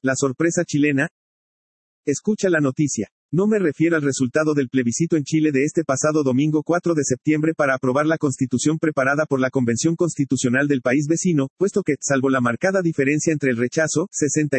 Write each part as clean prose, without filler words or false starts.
La sorpresa chilena. Escucha la noticia. No me refiero al resultado del plebiscito en Chile de este pasado domingo 4 de septiembre para aprobar la constitución preparada por la Convención Constitucional del país vecino, puesto que, salvo la marcada diferencia entre el rechazo,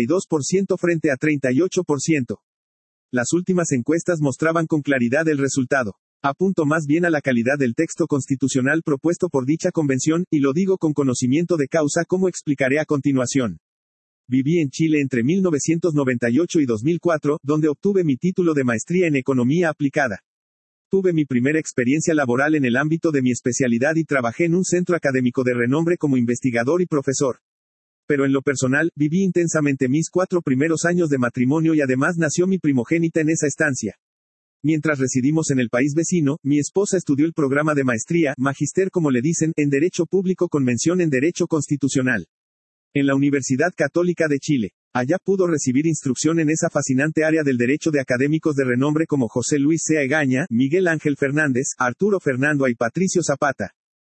62% frente a 38%. Las últimas encuestas mostraban con claridad el resultado. Apunto más bien a la calidad del texto constitucional propuesto por dicha convención, y lo digo con conocimiento de causa como explicaré a continuación. Viví en Chile entre 1998 y 2004, donde obtuve mi título de maestría en Economía Aplicada. Tuve mi primera experiencia laboral en el ámbito de mi especialidad y trabajé en un centro académico de renombre como investigador y profesor. Pero en lo personal, viví intensamente mis 4 primeros años de matrimonio y además nació mi primogénita en esa estancia. Mientras residimos en el país vecino, mi esposa estudió el programa de maestría, magíster como le dicen, en Derecho Público con mención en Derecho Constitucional. En la Universidad Católica de Chile. Allá pudo recibir instrucción en esa fascinante área del derecho de académicos de renombre como José Luis C. Egaña, Miguel Ángel Fernández, Arturo Fernando y Patricio Zapata.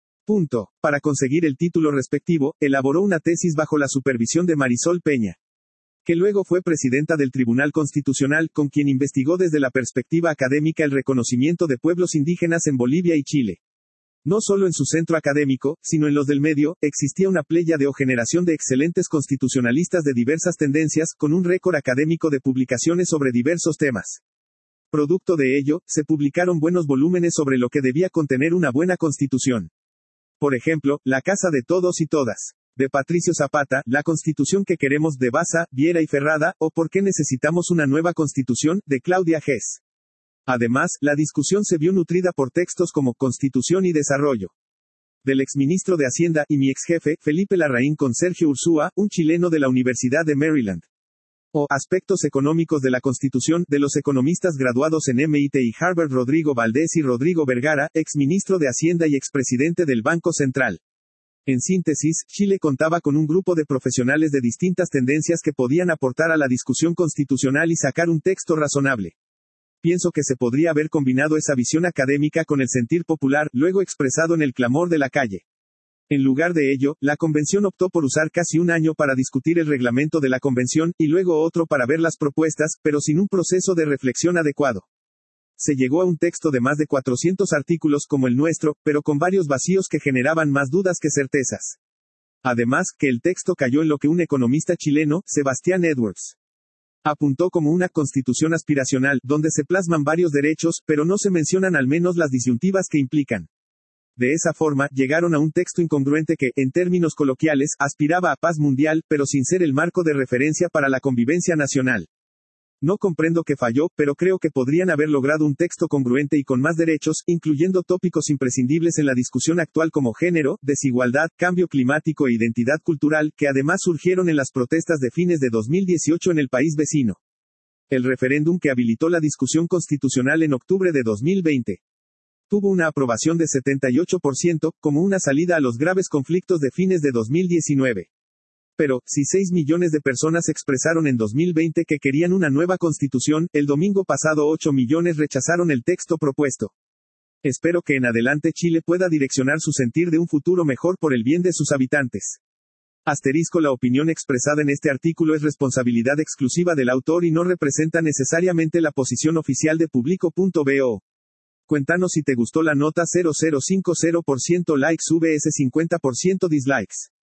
Para conseguir el título respectivo, elaboró una tesis bajo la supervisión de Marisol Peña, que luego fue presidenta del Tribunal Constitucional, con quien investigó desde la perspectiva académica el reconocimiento de pueblos indígenas en Bolivia y Chile. No solo en su centro académico, sino en los del medio, existía una pléyade o generación de excelentes constitucionalistas de diversas tendencias, con un récord académico de publicaciones sobre diversos temas. Producto de ello, se publicaron buenos volúmenes sobre lo que debía contener una buena constitución. Por ejemplo, La Casa de Todos y Todas, de Patricio Zapata, La Constitución que queremos, de Baza, Viera y Ferrada, o ¿Por qué necesitamos una nueva constitución?, de Claudia Gess. Además, la discusión se vio nutrida por textos como Constitución y Desarrollo, del exministro de Hacienda y mi exjefe, Felipe Larraín, con Sergio Ursúa, un chileno de la Universidad de Maryland. O Aspectos económicos de la Constitución, de los economistas graduados en MIT y Harvard Rodrigo Valdés y Rodrigo Vergara, exministro de Hacienda y expresidente del Banco Central. En síntesis, Chile contaba con un grupo de profesionales de distintas tendencias que podían aportar a la discusión constitucional y sacar un texto razonable. Pienso que se podría haber combinado esa visión académica con el sentir popular, luego expresado en el clamor de la calle. En lugar de ello, la convención optó por usar casi un año para discutir el reglamento de la convención, y luego otro para ver las propuestas, pero sin un proceso de reflexión adecuado. Se llegó a un texto de más de 400 artículos como el nuestro, pero con varios vacíos que generaban más dudas que certezas. Además, que el texto cayó en lo que un economista chileno, Sebastián Edwards, apuntó como una constitución aspiracional, donde se plasman varios derechos, pero no se mencionan al menos las disyuntivas que implican. De esa forma, llegaron a un texto incongruente que, en términos coloquiales, aspiraba a paz mundial, pero sin ser el marco de referencia para la convivencia nacional. No comprendo qué falló, pero creo que podrían haber logrado un texto congruente y con más derechos, incluyendo tópicos imprescindibles en la discusión actual como género, desigualdad, cambio climático e identidad cultural, que además surgieron en las protestas de fines de 2018 en el país vecino. El referéndum que habilitó la discusión constitucional en octubre de 2020 tuvo una aprobación de 78%, como una salida a los graves conflictos de fines de 2019. Pero, si 6 millones de personas expresaron en 2020 que querían una nueva constitución, el domingo pasado 8 millones rechazaron el texto propuesto. Espero que en adelante Chile pueda direccionar su sentir de un futuro mejor por el bien de sus habitantes. La opinión expresada en este artículo es responsabilidad exclusiva del autor y no representa necesariamente la posición oficial de Publico.bo. Cuéntanos si te gustó la nota. 0050% likes vs 50% dislikes.